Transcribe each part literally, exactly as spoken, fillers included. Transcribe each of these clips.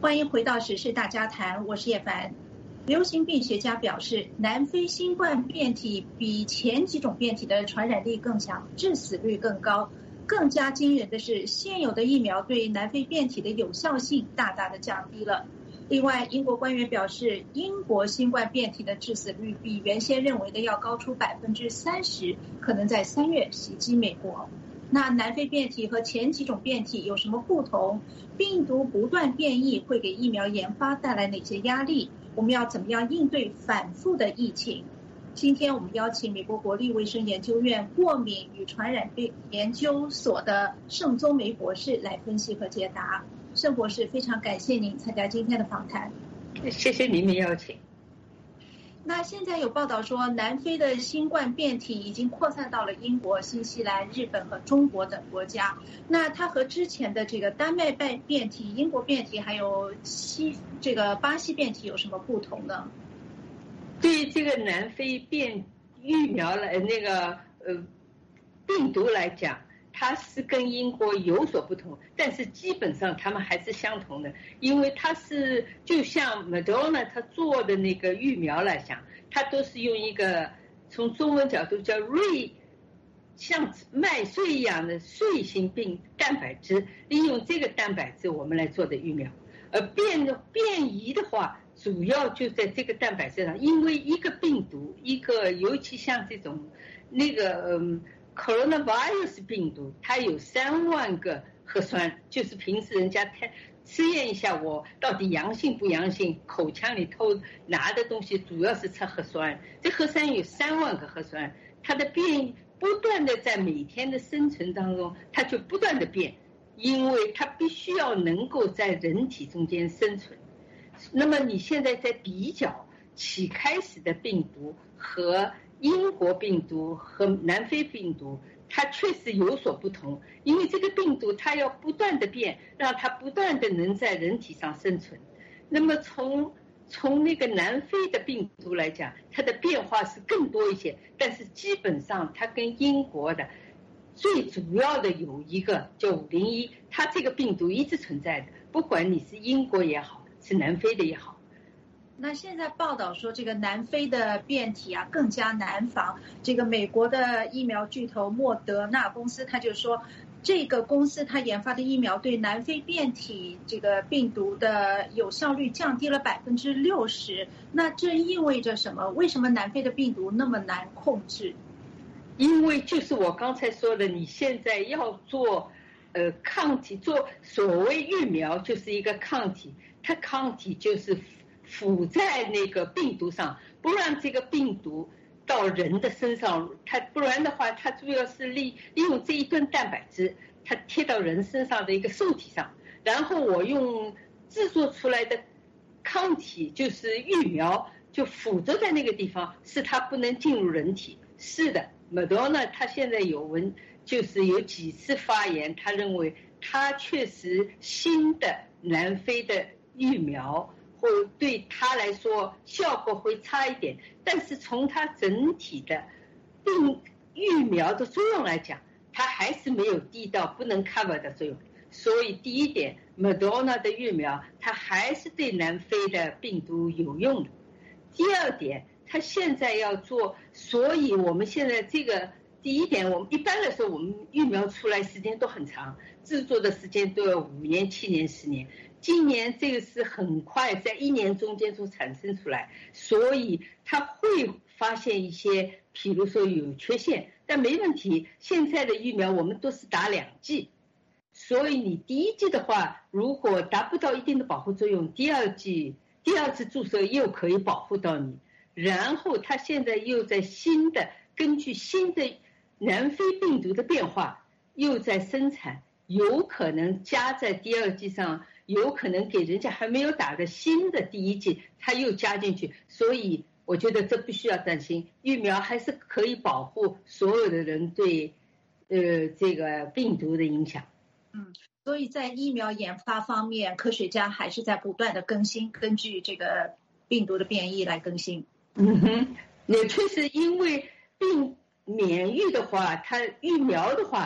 欢迎回到时事大家谈，我是叶凡。流行病学家表示，南非新冠变体比前几种变体的传染力更强，致死率更高。更加惊人的是，现有的疫苗对南非变体的有效性大大的降低了。另外，英国官员表示，英国新冠变体的致死率比原先认为的要高出百分之三十，可能在三月袭击美国。那南非变体和前几种变体有什么不同？病毒不断变异会给疫苗研发带来哪些压力？我们要怎么样应对反复的疫情？今天我们邀请美国国立卫生研究院过敏与传染病研究所的盛宗梅博士来分析和解答。盛博士，非常感谢您参加今天的访谈。 谢谢您的邀请。 那现在有报道说，南非的新冠变体已经扩散到了英国、新西兰、日本和中国等国家。那它和之前的这个丹麦变体、英国变体还有西这个巴西变体有什么不同呢？ 对于这个南非变疫苗来那个呃病毒来讲，它是跟英国有所不同，但是基本上它们还是相同的，因为它是就像 Moderna 它做的那个疫苗来讲，它都是用一个从中文角度叫瑞，像麦穗一样的穗形病蛋白质，利用这个蛋白质我们来做的疫苗。而变变异的话，主要就在这个蛋白质上，因为一个病毒，一个尤其像这种那个嗯。coronavirus 病毒它有三万个核酸，就是平时人家试验一下我到底阳性不阳性，口腔里头拿的东西主要是测核酸，这核酸有三万个核酸，它的变不断的在每天的生存当中它就不断的变，因为它必须要能够在人体中间生存。那么你现在在比较起开始的病毒和英国病毒和南非病毒，它确实有所不同，因为这个病毒它要不断的变，让它不断的能在人体上生存。那么从从那个南非的病毒来讲，它的变化是更多一些，但是基本上它跟英国的最主要的有一个叫五零一，它这个病毒一直存在的，不管你是英国也好，是南非的也好。 那现在报道说，这个南非的变体啊更加难防。这个美国的疫苗巨头莫德纳公司，他就说，这个公司他研发的疫苗对南非变体这个病毒的有效率降低了百分之六十。那这意味着什么？为什么南非的病毒那么难控制？ 因为就是我刚才说的，你现在要做呃抗体，做所谓疫苗就是一个抗体，它抗体就是附在那个病毒上，不让这个病毒到人的身上，它不然的话，它主要是利利用这一段蛋白质，它贴到人身上的一个受体上，然后我用制作出来的抗体就是疫苗，就附着在那个地方，是它不能进入人体。是的 ，Moderna 他现在有文就是有几次发言，他认为他确实新的南非的疫苗。或对他来说效果会差一点，但是从他整体的病疫苗的作用来讲，它还是没有低到不能 cover 的作用。所以第一点 Moderna 的疫苗它还是对南非的病毒有用的。第二点，它现在要做，所以我们现在这个第一点，我们一般来说我们疫苗出来时间都很长，制作的时间都要五年、七年、十年。今年这个是很快，在一年中间就产生出来，所以它会发现一些，譬如说有缺陷，但没问题。现在的疫苗我们都是打两剂，所以你第一剂的话，如果达不到一定的保护作用，第二剂第二次注射又可以保护到你。然后它现在又在新的，根据新的南非病毒的变化，又在生产，有可能加在第二剂上。有可能给人家还没有打的新的第一剂，他又加进去，所以我觉得这不需要担心，疫苗还是可以保护所有的人对呃这个病毒的影响。 嗯，所以在疫苗研发方面，科学家还是在不断的更新，根据这个病毒的变异来更新。 嗯哼，也确实因为病免疫的话，它疫苗的话。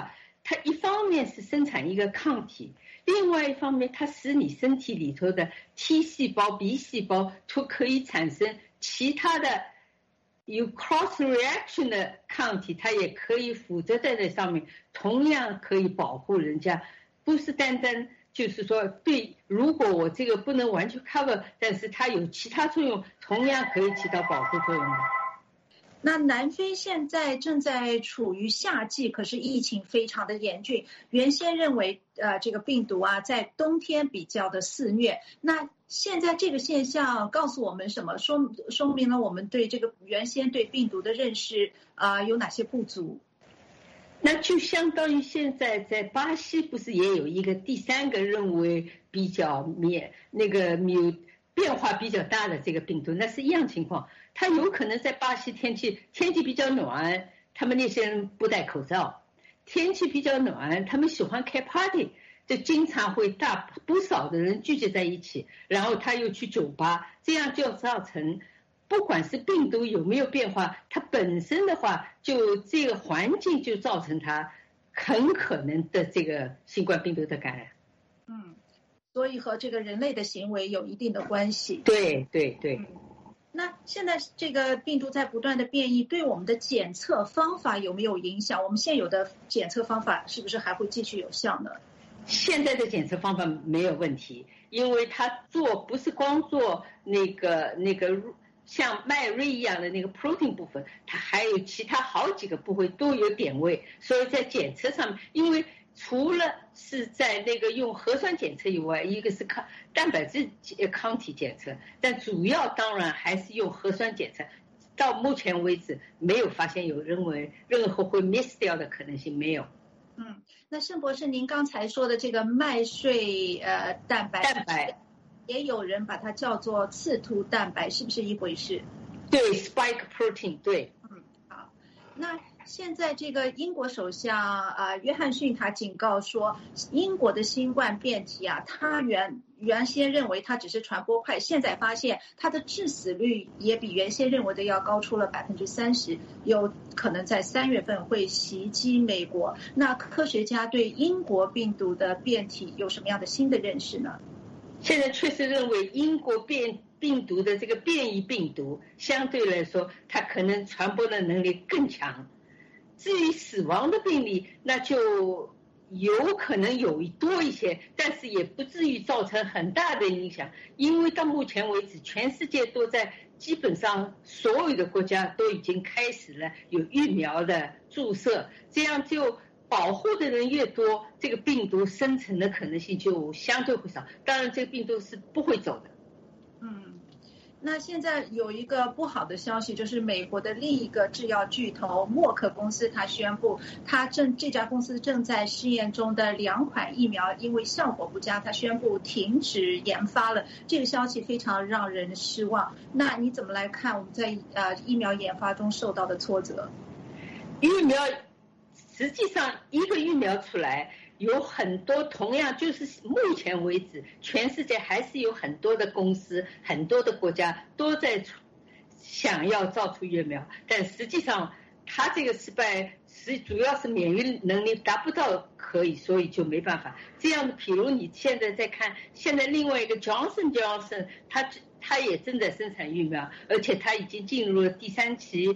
它一方面是生产一个抗体，另外一方面它使你身体里头的 T 细胞、B 细胞都可以产生其他的有 cross reaction 的抗体，它也可以附着在这上面，同样可以保护人家，不是单单就是说对，如果我这个不能完全 cover， 但是它有其他作用，同样可以起到保护作用的。 那南非现在正在处于夏季，可是疫情非常的严峻。原先认为呃这个病毒啊在冬天比较的肆虐，那现在这个现象告诉我们什么？说说明了我们对这个原先对病毒的认识啊、呃、有哪些不足？ 那就相当于现在在巴西不是也有一个第三个认为比较免那个有变化比较大的这个病毒，那是一样情况。它有可能在巴西天气天气比较暖，他们那些人不戴口罩；天气比较暖，他们喜欢开 party， 就经常会大不少的人聚集在一起，然后他又去酒吧，这样就造成不管是病毒有没有变化，它本身的话，就这个环境就造成它很可能的这个新冠病毒的感染。 嗯，所以和这个人类的行为有一定的关系。 对对对。 嗯，那现在这个病毒在不断的变异，对我们的检测方法有没有影响？我们现有的检测方法是不是还会继续有效呢？ 现在的检测方法没有问题，因为它做不是光做那个那个像麦瑞一样的那个 protein 部分，它还有其他好几个部位都有点位，所以在检测上面，因为除了是在那个用核酸检测以外，一个是抗蛋白质抗体检测，但主要当然还是用核酸检测。到目前为止，没有发现有认为任何会 miss 掉的可能性，没有。 嗯，那盛博士，您刚才说的这个麦穗呃蛋白， 蛋白也有人把它叫做刺突蛋白，是不是一回事？ 对 ，spike protein， 对。 嗯，好，那。现在这个英国首相啊、呃、约翰逊他警告说，英国的新冠变体啊，他原原先认为它只是传播快，现在发现它的致死率也比原先认为的要高出了百分之三十，有可能在三月份会袭击美国。那科学家对英国病毒的变体有什么样的新的认识呢？ 现在确实认为英国变病毒的这个变异病毒相对来说，它可能传播的能力更强。至于死亡的病例，那就有可能有多一些，但是也不至于造成很大的影响，因为到目前为止，全世界都在基本上所有的国家都已经开始了有疫苗的注射，这样就保护的人越多，这个病毒生成的可能性就相对会少。当然，这个病毒是不会走的。 嗯。那现在有一个不好的消息，就是美国的另一个制药巨头默克公司，它宣布它正这家公司正在试验中的两款疫苗因为效果不佳，它宣布停止研发了。这个消息非常让人失望。那你怎么来看我们在呃疫苗研发中受到的挫折？ 疫苗实际上一个疫苗出来，有很多同样就是目前为止，全世界还是有很多的公司、很多的国家都在想要造出疫苗，但实际上它这个失败是主要是免疫能力达不到可以，所以就没办法。这样的，比如你现在在看，现在另外一个 Johnson Johnson， 它它也正在生产疫苗，而且它已经进入了第三期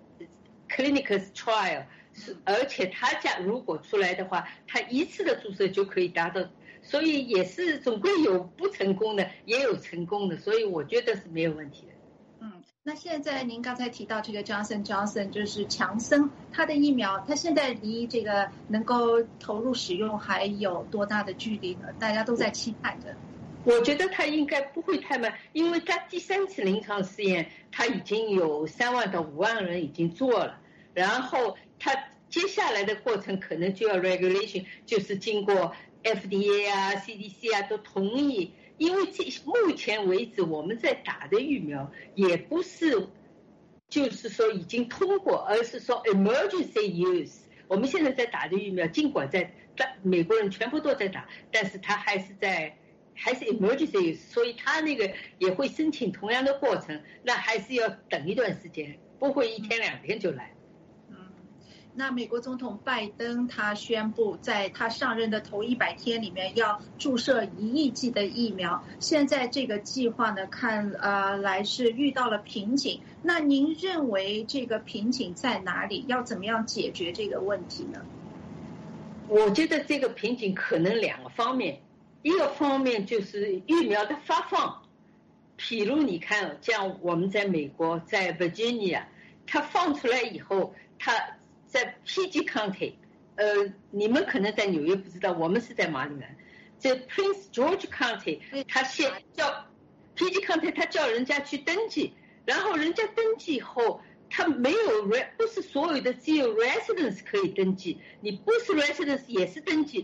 clinical trial。而且他家如果出来的话，他一次的注射就可以达到，所以也是总归有不成功的，也有成功的，所以我觉得是没有问题的。 嗯，那现在您刚才提到这个 Johnson Johnson 就是强生，他的疫苗，他现在离这个能够投入使用还有多大的距离呢？大家都在期盼着。 我觉得他应该不会太慢，因为他第三次临床试验，他已经有三万到五万人已经做了。然后它接下来的过程可能就要 regulation， 就是经过 F D A 啊 C D C 啊都同意，因为这目前为止我们在打的疫苗也不是就是说已经通过，而是说 emergency use。 我们现在在打的疫苗尽管在美国人全部都在打，但是它还是在还是 emergency use， 所以它那个也会申请同样的过程，那还是要等一段时间，不会一天两天就来。 那美国总统拜登他宣布，在他上任的头一百天里面要注射一亿剂的疫苗。现在这个计划呢，看呃来是遇到了瓶颈。那您认为这个瓶颈在哪里？要怎么样解决这个问题呢？ 我觉得这个瓶颈可能两个方面，一个方面就是疫苗的发放，譬如你看，像我们在美国，在 Virginia， 它放出来以后，它在 P G County， 呃，你们可能在纽约不知道，我们是在马里兰，在 Prince George County， 他先叫 P G County， 他叫人家去登记，然后人家登记后，他没有 不是所有的只有 residents 可以登记，你不是 residents 也是登记，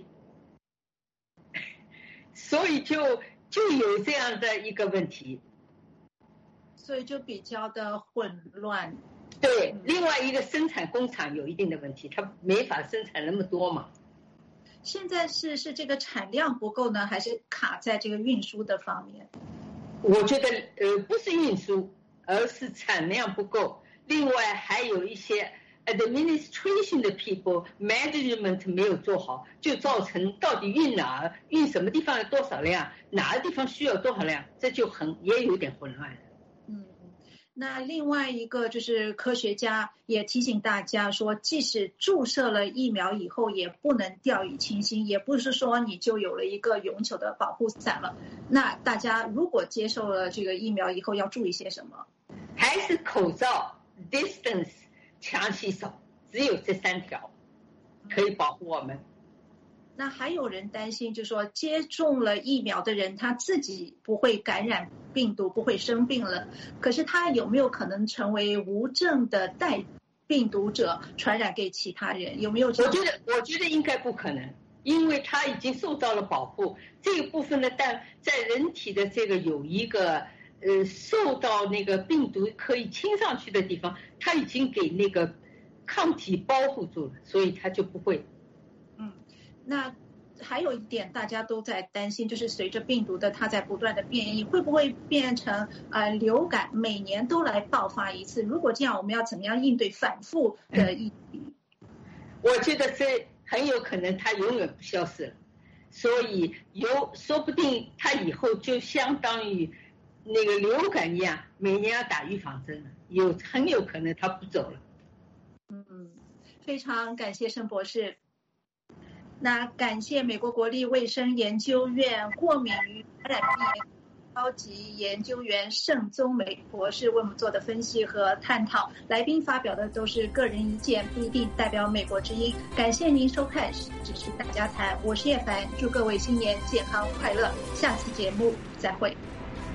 所以就就有这样的一个问题， 所以就比较的混乱。 对，另外一个生产工厂有一定的问题，它没法生产那么多嘛。 现在是是这个产量不够呢，还是卡在这个运输的方面？ 我觉得呃不是运输，而是产量不够。另外还有一些 administration 的 people management 没有做好，就造成到底运哪儿、运什么地方有多少辆，哪个地方需要多少辆，这就很也有点混乱。 那另外一个就是科学家也提醒大家说，即使注射了疫苗以后，也不能掉以轻心，也不是说你就有了一个永久的保护伞了。那大家如果接受了这个疫苗以后，要注意些什么？ 还是口罩、distance、强洗手，只有这三条可以保护我们。 那还有人担心，就是说接种了疫苗的人他自己不会感染病毒，不会生病了，可是他有没有可能成为无症的带病毒者，传染给其他人？有没有这样？ 我觉得我觉得应该不可能，因为他已经受到了保护，这个部分的但在人体的这个有一个呃受到那个病毒可以侵上去的地方，他已经给那个抗体保护住了，所以他就不会。 那还有一点大家都在担心，就是随着病毒的它在不断的变异，会不会变成呃流感，每年都来爆发一次？如果这样，我们要怎么样应对反复的疫情？ 我觉得这很有可能它永远不消失了，所以有说不定它以后就相当于那个流感一样，每年要打预防针了，有很有可能它不走了。 嗯，非常感谢盛博士。那感谢美国国立卫生研究院过敏与传染病高级研究员盛宗美博士为我们做的分析和探讨，来宾发表的都是个人意见，不一定代表美国之音。感谢您收看只是大家谈，我是叶凡，祝各位新年健康快乐，下次节目再会。